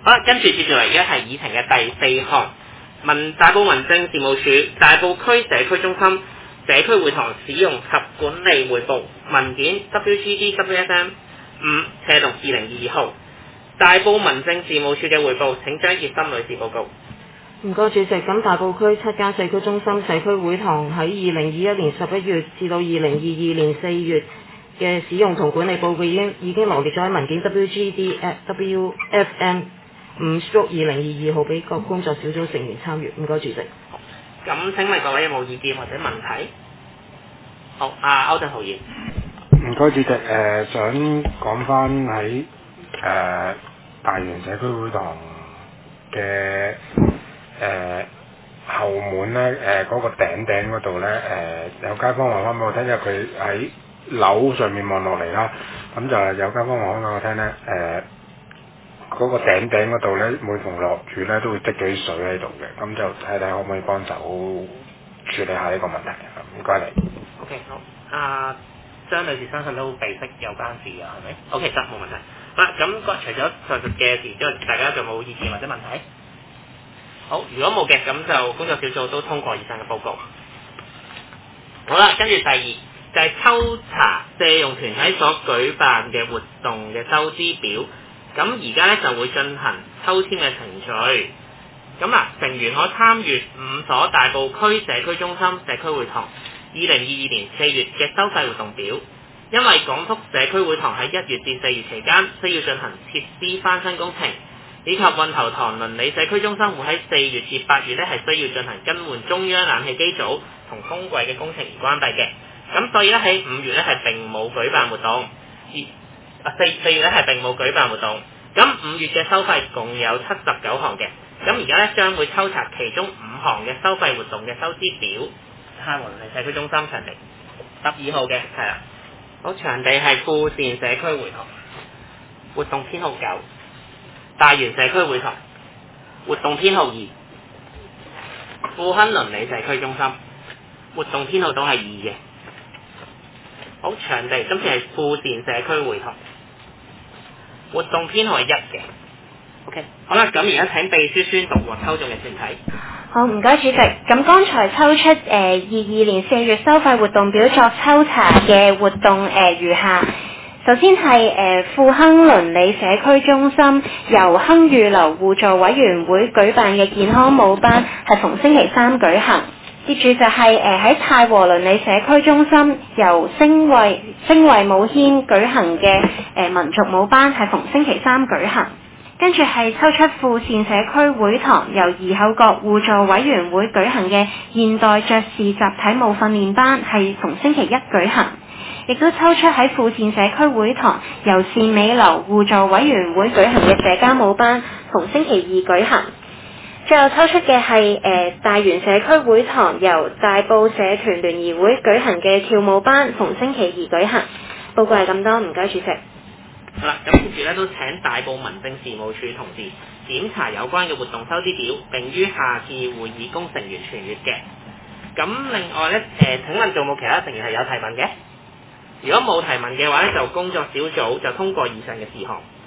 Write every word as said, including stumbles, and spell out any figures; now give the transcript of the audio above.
好啦，跟住接住嚟，而家係議程嘅第四項，民大埔民政事務處大埔區社區中心社區會堂使用及管理匯報文件 W G D W F M 五斜龍二零二二號，大埔民政事務處嘅匯報，請張潔心女士報告。 唔該主席，咁大埔區七間社區中心社區會堂喺二零二一年十一月至到二零二二年四月嘅使用同管理報告已經已經羅列咗喺文件 W G D W F M 五二零二二號俾各工作小組成員參與。唔該主席。 咁請問各位有冇意見或者問題？好，阿歐振豪議員。 唔該主席，誒、呃、想講翻喺誒大園社區會堂嘅誒、呃、後門咧，誒、呃、嗰、那個頂頂嗰度咧，誒、呃、有街坊話翻俾我聽，因為佢喺樓上面望落嚟啦，咁就有街坊話翻俾我聽咧，誒、呃。嗰個頂頂嗰度咧，每逢落雨咧都會積咗啲水喺度嘅，咁就睇睇可唔可以幫手處理下呢個問題。唔該你。 O K 好，阿張女士相信都備悉有關事㗎，係咪 ？O K 得冇問題。好啦，咁除咗上述嘅事之外，大家仲有冇意見或者問題？好，如果冇嘅，咁就工作小組都通過以上嘅報告。好啦，跟住第二就係、是、抽查借用團體所舉辦嘅活動嘅收支表。咁而家咧就會進行抽籤嘅程序。咁啊，成員可參閱五所大埔區社區中心社區會堂二零二二年四月嘅收費活動表。因為港福社區會堂喺一月至四月期間需要進行設施翻新工程，以及運頭塘鄰里社區中心會喺四月至八月咧係需要進行更換中央冷氣機組同風櫃嘅工程而關閉嘅。咁所以咧喺五月咧係並冇舉辦活動。啊，四四月咧係並冇舉辦活動，咁五月嘅收費共有七十九項嘅，咁而家咧將會抽查其中五項嘅收費活動嘅收支表。太和鄰里社區中心場地十二號嘅係啦，好，場地係富善社區會堂，活動編號九；大園社區會堂，活動編號二；富亨鄰里社區中心，活動編號都係二嘅。好，場地今次係富善社區會堂。活動編號係一嘅 ，OK， 好啦，咁而家請秘書宣讀獲抽中嘅團體。 好，唔該主席。咁剛才抽出誒二二年四月收費活動表作抽查嘅活動誒、呃、如下。首先係誒、呃、富亨鄰里社區中心由亨裕樓互助委員會舉辦嘅健康舞班，係逢星期三舉行。接住就係誒喺太和鄰里社區中心由星惠星惠舞軒舉行嘅誒、呃、民族舞班，係逢星期三舉行。跟住係抽出富善社區會堂由怡口角互助委員會舉行嘅現代爵士集體舞訓練班，係逢星期一舉行。亦都抽出喺富善社區會堂由善美樓互助委員會舉行嘅社交舞班，逢星期二舉行。最後抽出嘅係誒大園社區會堂由大埔社團聯誼會舉行嘅跳舞班，逢星期二舉行。報告係咁多，唔該主席。 好啦，咁跟住咧都請大埔民政事務處同事檢查有關嘅活動收支表，並於下次會議供成員傳閱嘅。咁另外咧誒、呃，請問仲有冇其他成員係有提問嘅？如果冇提問嘅話咧，就工作小組就通過以上嘅事項。